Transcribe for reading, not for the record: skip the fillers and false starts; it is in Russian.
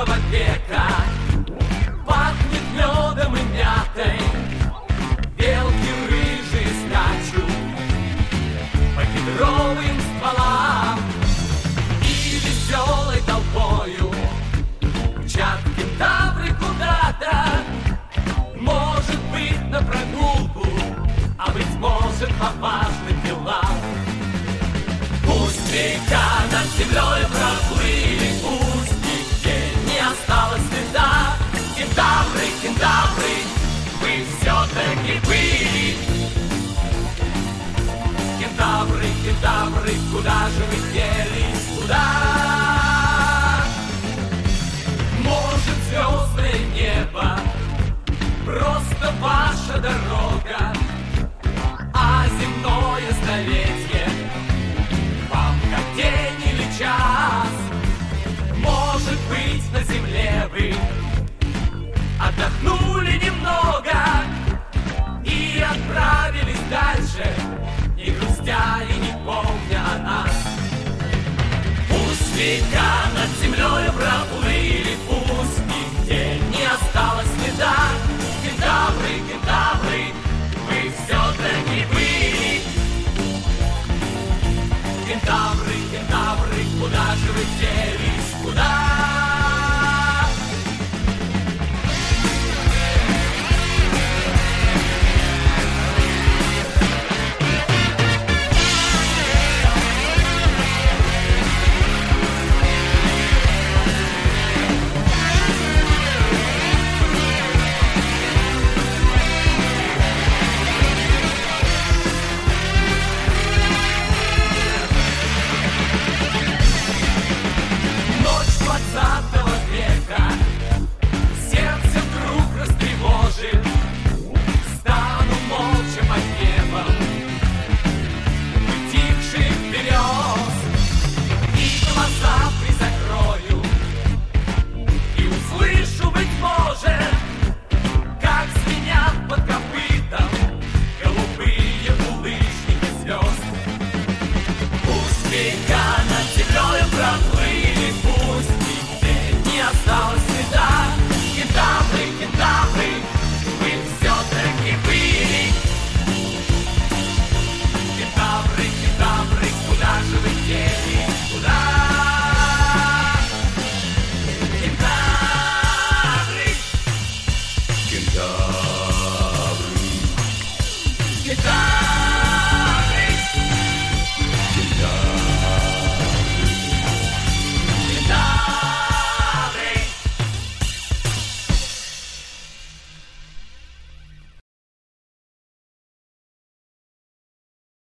XX века. Пахнет медом и мятой, белки рыжие скачут по кедровым стволам, и веселой толпою мчат кентавры куда-то. Может быть, на прогулку, а быть может, по важным делам. Пусть века над землей проплыли, пусть нигде не осталось следа. Кентавры, кентавры, вы все-таки были. Кентавры, кентавры, куда же вы делись, куда? Может, звездное небо просто ваша дорога, а земное столетие вам как день или час. Может быть, на земле вы отдохнули немного и отправились дальше, не грустя и не помня о нас. Пусть века над землей проплыли, пусть нигде не осталось следа. Кентавры, кентавры, вы все-таки были. Кентавры, кентавры, куда же вы делись, куда? God.